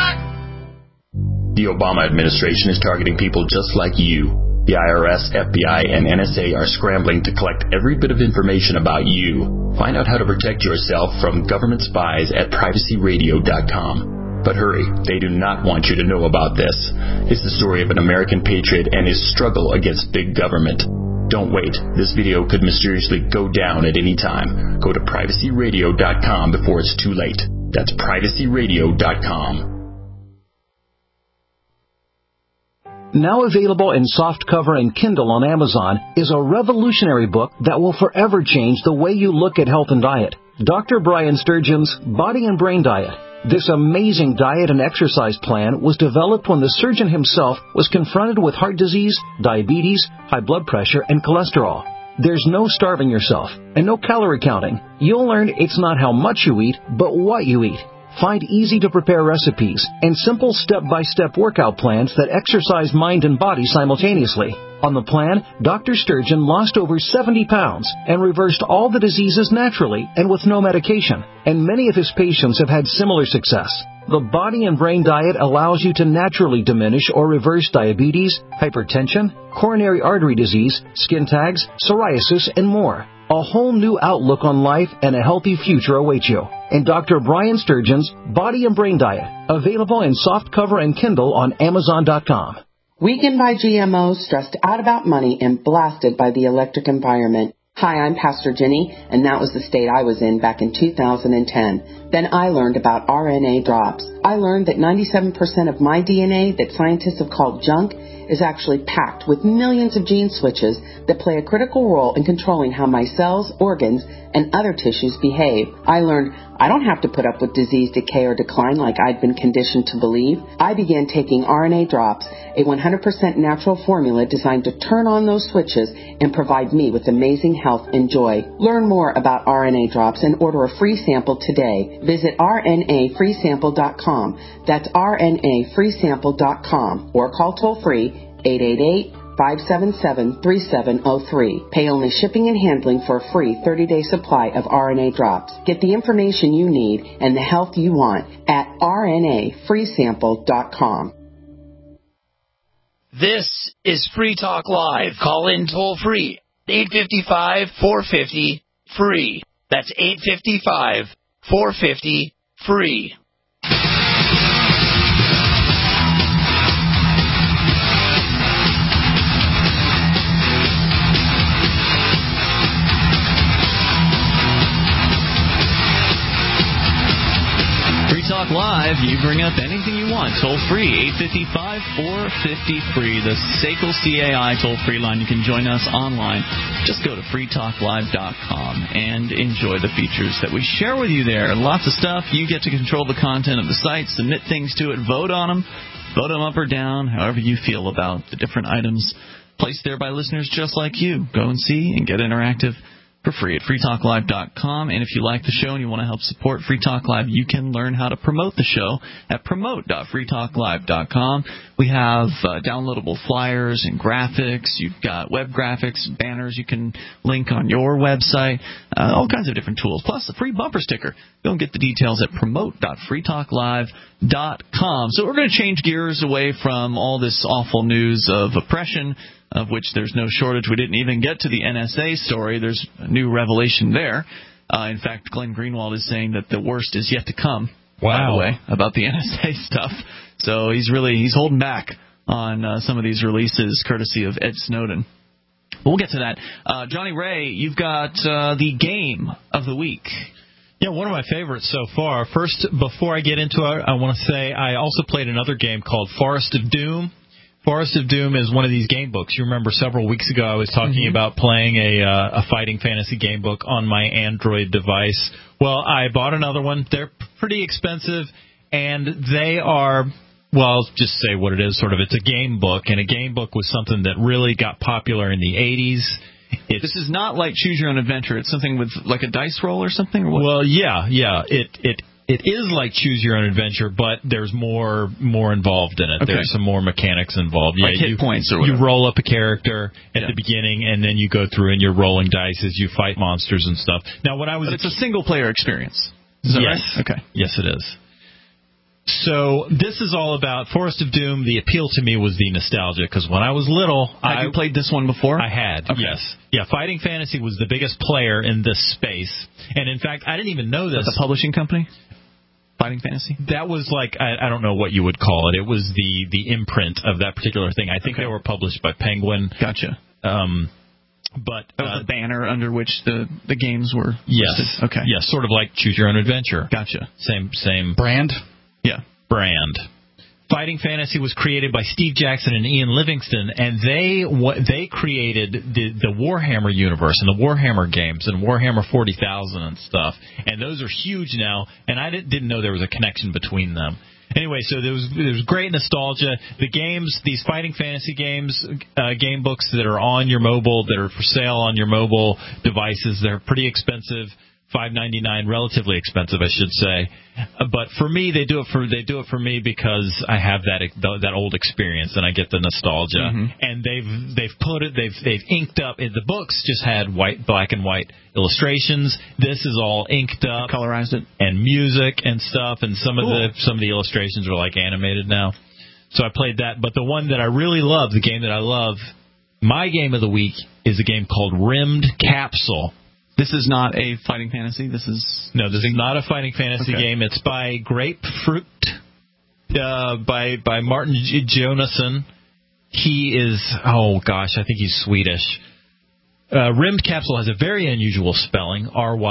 The Obama administration is targeting people just like you. The IRS, FBI, and NSA are scrambling to collect every bit of information about you. Find out how to protect yourself from government spies at privacyradio.com. But hurry, they do not want you to know about this. It's the story of an American patriot and his struggle against big government. Don't wait. This video could mysteriously go down at any time. Go to privacyradio.com before it's too late. That's privacyradio.com. Now available in softcover and Kindle on Amazon is a revolutionary book that will forever change the way you look at health and diet. Dr. Brian Sturgeon's Body and Brain Diet. This amazing diet and exercise plan was developed when the surgeon himself was confronted with heart disease, diabetes, high blood pressure, and cholesterol. There's no starving yourself and no calorie counting. You'll learn it's not how much you eat, but what you eat. Find easy-to-prepare recipes and simple step-by-step workout plans that exercise mind and body simultaneously. On the plan, Dr. Sturgeon lost over 70 pounds and reversed all the diseases naturally and with no medication. And many of his patients have had similar success. The Body and Brain Diet allows you to naturally diminish or reverse diabetes, hypertension, coronary artery disease, skin tags, psoriasis, and more. A whole new outlook on life and a healthy future awaits you. In Dr. Brian Sturgeon's Body and Brain Diet, available in softcover and Kindle on Amazon.com. Weakened by GMOs, stressed out about money, and blasted by the electric environment. Hi, I'm Pastor Jenny, and that was the state I was in back in 2010. Then I learned about RNA drops. I learned that 97% of my DNA that scientists have called junk is actually packed with millions of gene switches that play a critical role in controlling how my cells, organs, and other tissues behave. I learned I don't have to put up with disease, decay, or decline like I'd been conditioned to believe. I began taking RNA drops, a 100% natural formula designed to turn on those switches and provide me with amazing health and joy. Learn more about RNA drops and order a free sample today. Visit rnafreesample.com. That's rnafreesample.com or call toll-free 888-577-3703. Pay only shipping and handling for a free 30-day supply of RNA drops. Get the information you need and the health you want at rnafreesample.com. This is Free Talk Live. Call in toll free. 855-450-FREE. That's 855-450-FREE. Talk Live, you bring up anything you want. Toll free, 855-450-FREE, the SACL CAI toll free line. You can join us online. Just go to freetalklive.com and enjoy the features that we share with you there. Lots of stuff. You get to control the content of the site, submit things to it, vote on them. Vote them up or down, however you feel about the different items placed there by listeners just like you. Go and see and get interactive for free at freetalklive.com. And if you like the show and you want to help support Free Talk Live, you can learn how to promote the show at promote.freetalklive.com. We have downloadable flyers and graphics. You've got web graphics, banners you can link on your website, all kinds of different tools, plus a free bumper sticker. Go and get the details at promote.freetalklive.com. So we're going to change gears away from all this awful news of oppression, of which there's no shortage. We didn't even get to the NSA story. There's a new revelation there. In fact, Glenn Greenwald is saying that the worst is yet to come, by the way, about the NSA stuff. So he's holding back on some of these releases, courtesy of Ed Snowden. But we'll get to that. Johnny Ray, you've got the game of the week. Yeah, one of my favorites so far. First, before I get into it, I want to say I also played another game called Forest of Doom. Forest of Doom is one of these game books. You remember several weeks ago I was talking about playing a fighting fantasy game book on my Android device. Well, I bought another one. They're pretty expensive, and they are, well, I'll just say what it is, sort of. It's a game book, and a game book was something that really got popular in the 80s. This is not like Choose Your Own Adventure. It's something with like a dice roll or something? Or what? Well, yeah. It is like Choose Your Own Adventure, but there's more involved in it. Okay. There's some more mechanics involved. Like hit points or whatever. You roll up a character at the beginning, and then you go through and you're rolling dice as you fight monsters and stuff. Now, when I was, but it's a single-player experience. Is that right? Okay. Yes, it is. So this is all about Forest of Doom. The appeal to me was the nostalgia, because when I was little... Had you played this one before? I had, okay. Yes. Yeah, Fighting Fantasy was the biggest player in this space. And in fact, I didn't even know this. Is that the publishing company? Fighting Fantasy? That was like, I don't know what you would call it. It was the imprint of that particular thing. I think they were published by Penguin. Gotcha. But that was the banner under which the games were listed. Yes. Okay. Yes, sort of like Choose Your Own Adventure. Gotcha. Same brand? Yeah. Brand. Fighting Fantasy was created by Steve Jackson and Ian Livingston, and they created the Warhammer universe and the Warhammer games and Warhammer 40,000 and stuff. And those are huge now, and I didn't know there was a connection between them. Anyway, so there was great nostalgia. The games, these fighting fantasy games, game books that are on your mobile, that are for sale on your mobile devices, they're pretty expensive. $5.99, relatively expensive, I should say. But for me, they do it for me because I have that old experience and I get the nostalgia. Mm-hmm. And they've inked up. The books just had black and white illustrations. This is all inked up, colorized it, and music and stuff. And some of the illustrations are like animated now. So I played that. But the one that I really love, the game that I love, my game of the week is a game called Rimmed Capsule. This is not a fighting fantasy? This is not a fighting fantasy game. It's by Grapefruit, by Martin Jonassen. He is, I think he's Swedish. Rimmed Capsule has a very unusual spelling,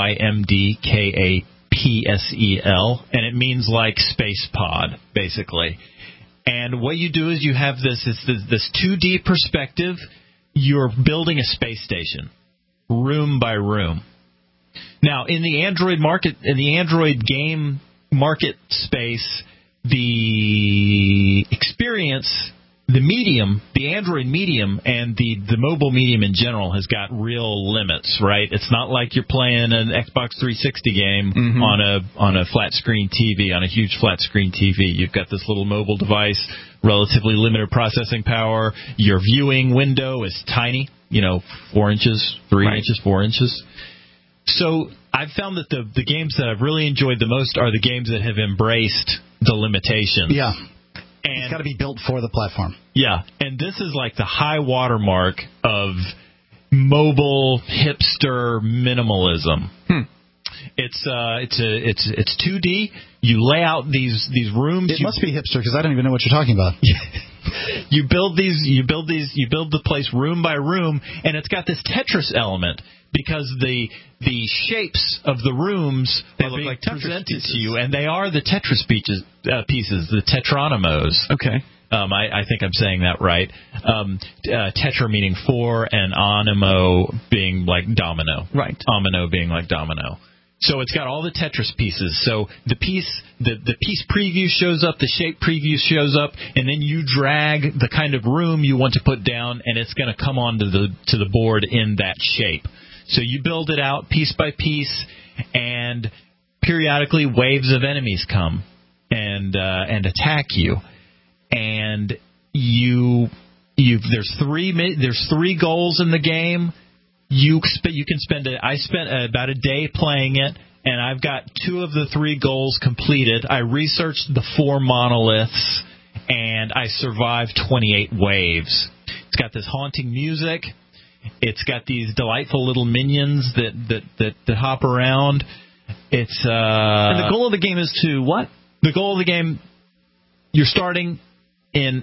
RYMDKAPSEL, and it means like space pod, basically. And what you do is you have this 2D perspective. You're building a space station, room by room. Now, in the Android game market space, the experience, the medium, the Android medium, and the mobile medium in general has got real limits, right? It's not like you're playing an Xbox 360 game on a flat screen TV, on a huge flat screen TV. You've got this little mobile device, relatively limited processing power. Your viewing window is tiny, 4 inches, 3 inches, 4 inches. So I've found that the games that I've really enjoyed the most are the games that have embraced the limitations. Yeah. And it's got to be built for the platform. Yeah, and this is like the high watermark of mobile hipster minimalism. It's 2D. You lay out these rooms. It must be hipster because I don't even know what you're talking about. You build the place room by room, and it's got this Tetris element because the shapes of the rooms are being like presented to you, and they are the Tetris pieces, the tetronymos. Okay. I think I'm saying that right. Tetra meaning 4, and onimo being like domino. Right. Omino being like domino. So it's got all the Tetris pieces. So the piece preview shows up, the shape preview shows up, and then you drag the kind of room you want to put down, and it's going to come onto the board in that shape. So you build it out piece by piece, and periodically waves of enemies come and attack you. And there's three goals in the game. I spent about a day playing it, and I've got 2 of the 3 goals completed. I researched the 4 monoliths, and I survived 28 waves. It's got this haunting music. It's got these delightful little minions that hop around. And the goal of the game is to what? The goal of the game, you're starting in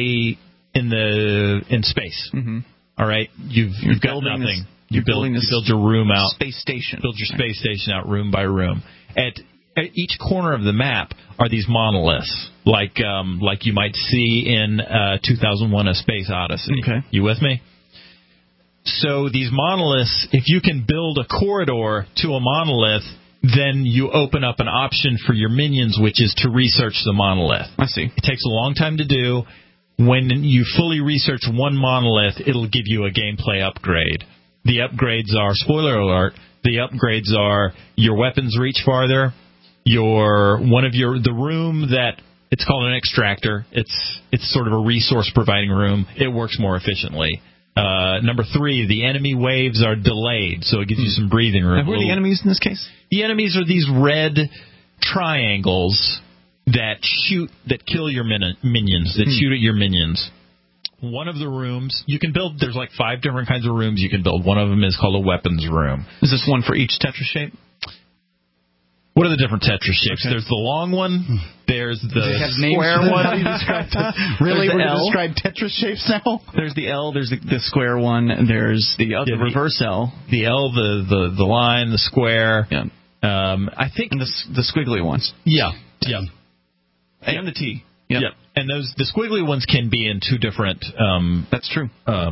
space. Mm-hmm. All right, you've got nothing. You build your room out. Space station. Build your space station out room by room. At each corner of the map are these monoliths, like you might see in 2001: A Space Odyssey. Okay. You with me? So these monoliths, if you can build a corridor to a monolith, then you open up an option for your minions, which is to research the monolith. I see. It takes a long time to do. When you fully research one monolith, it'll give you a gameplay upgrade. The upgrades are, spoiler alert, the upgrades are your weapons reach farther, the room that, it's called an extractor, it's sort of a resource providing room, it works more efficiently. Number 3, the enemy waves are delayed, so it gives you some breathing room. And who are the enemies in this case? The enemies are these red triangles that kill your minions, that shoot at your minions. One of the rooms, you can build, there's like 5 different kinds of rooms you can build. One of them is called a weapons room. Is this one for each Tetris shape? What are the different Tetris shapes? Okay. There's the long one, there's the square one. How do you describe really? We're going to describe Tetris shapes now? There's the L, there's the square one, and there's the reverse L. The L, the line, the square. Yeah. I think the squiggly ones. Yeah. And the T. Yep. And the squiggly ones can be in 2 different that's true.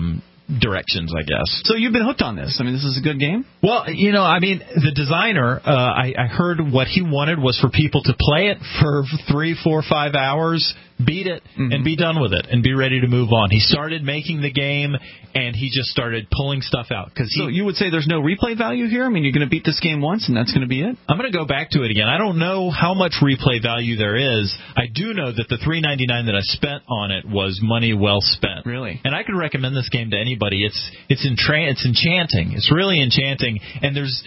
directions, I guess. So you've been hooked on this. I mean, this is a good game? Well, the designer, I heard what he wanted was for people to play it for 3, 4, 5 hours, beat it, and be done with it, and be ready to move on. He started making the game, and he just started pulling stuff out. So you would say there's no replay value here? I mean, you're going to beat this game once, and that's going to be it? I'm going to go back to it again. I don't know how much replay value there is. I do know that the $3.99 that I spent on it was money well spent. Really? And I could recommend this game to anybody. It's enchanting. It's really enchanting, and there's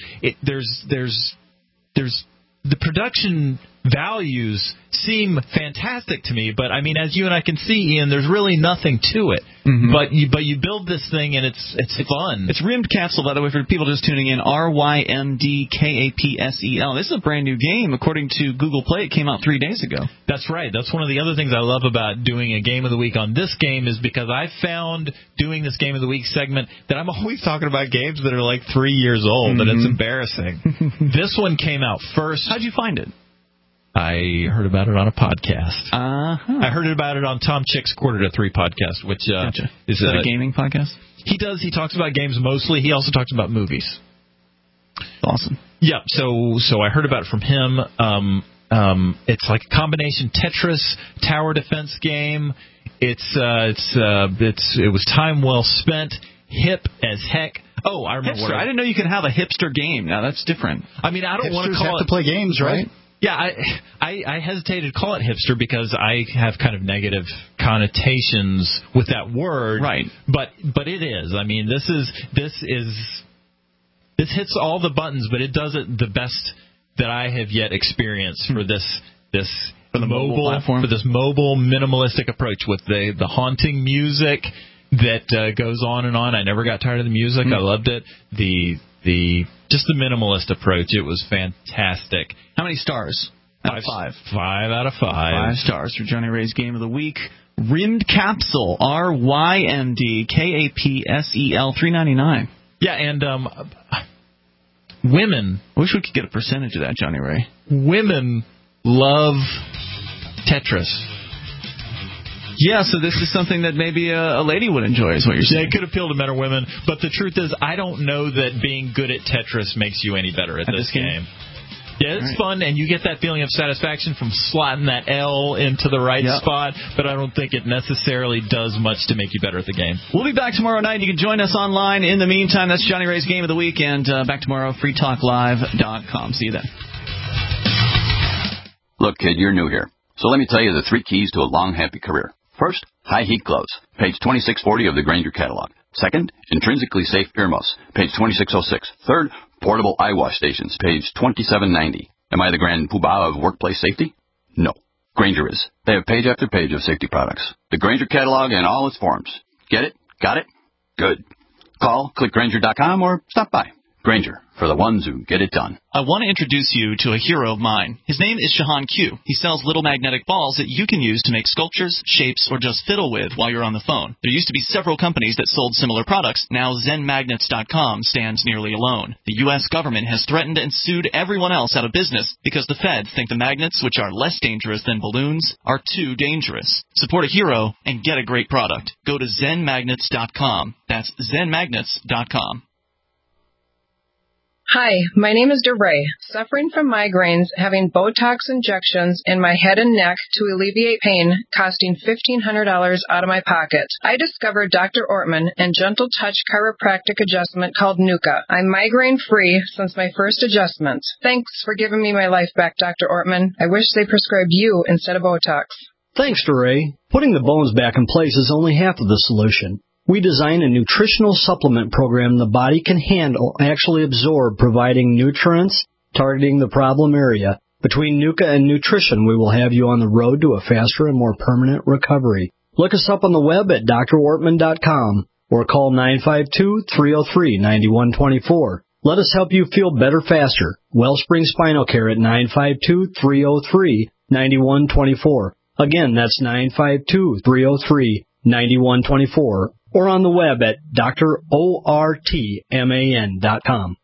the production values seem fantastic to me, but I mean, as you and I can see, Ian, there's really nothing to it. But you build this thing, and it's fun. It's Rimmed Capsule, by the way, for people just tuning in. RYMDKAPSEL. This is a brand new game, according to Google Play. It came out 3 days ago. That's right. That's one of the other things I love about doing a Game of the Week on this game is because I found doing this Game of the Week segment that I'm always talking about games that are like 3 years old, and it's embarrassing. This one came out first. How'd you find it? I heard about it on a podcast. I heard about it on Tom Chick's Quarter to 3 podcast, which is that a gaming podcast? He talks about games mostly. He also talks about movies. Awesome. Yeah, so I heard about it from him. It's like a combination Tetris tower defense game. It was time well spent, hip as heck. Oh, I remember. Hipster. I didn't know you could have a hipster game. Now that's different. I mean, I don't want to call it. Hipsters have to play games, right? Yeah, I hesitated to call it hipster because I have kind of negative connotations with that word. Right. But it is. I mean, this hits all the buttons, but it does it the best that I have yet experienced for this for the mobile platform, for this mobile minimalistic approach with the haunting music that goes on and on. I never got tired of the music. I loved it. Just the minimalist approach. It was fantastic. How many stars? Out of 5. 5 out of 5. 5 stars for Johnny Ray's Game of the Week. Rimmed Capsule. RYMDKAPSEL. $3.99. Yeah, and women. I wish we could get a percentage of that, Johnny Ray. Women love Tetris. Yeah, so this is something that maybe a lady would enjoy, is what you're saying. Yeah, it could appeal to men or women, but the truth is, I don't know that being good at Tetris makes you any better at this game. Yeah, it's fun, and you get that feeling of satisfaction from slotting that L into the right spot, but I don't think it necessarily does much to make you better at the game. We'll be back tomorrow night. You can join us online. In the meantime, that's Johnny Ray's Game of the Week, and back tomorrow, freetalklive.com. See you then. Look, kid, you're new here, so let me tell you the 3 keys to a long, happy career. First, high heat gloves, page 2640 of the Grainger catalog. Second, intrinsically safe earmuffs, page 2606. Third, portable eye wash stations, page 2790. Am I the grand poobah of workplace safety? No. Grainger is. They have page after page of safety products. The Grainger catalog in all its forms. Get it? Got it? Good. Call, click Grainger.com, or stop by. Grainger, for the ones who get it done. I want to introduce you to a hero of mine. His name is Shahan Q. He sells little magnetic balls that you can use to make sculptures, shapes, or just fiddle with while you're on the phone. There used to be several companies that sold similar products. Now ZenMagnets.com stands nearly alone. The U.S. government has threatened and sued everyone else out of business because the feds think the magnets, which are less dangerous than balloons, are too dangerous. Support a hero and get a great product. Go to ZenMagnets.com. That's ZenMagnets.com. Hi, my name is DeRay. Suffering from migraines, having Botox injections in my head and neck to alleviate pain, costing $1,500 out of my pocket. I discovered Dr. Ortman and Gentle Touch chiropractic adjustment called Nuka. I'm migraine-free since my first adjustment. Thanks for giving me my life back, Dr. Ortman. I wish they prescribed you instead of Botox. Thanks, DeRay. Putting the bones back in place is only half of the solution. We design a nutritional supplement program the body can handle, actually absorb, providing nutrients, targeting the problem area. Between Nuka and nutrition, we will have you on the road to a faster and more permanent recovery. Look us up on the web at drortman.com or call 952-303-9124. Let us help you feel better faster. Wellspring Spinal Care at 952-303-9124. Again, that's 952-303-9124. Or on the web at drortman.com.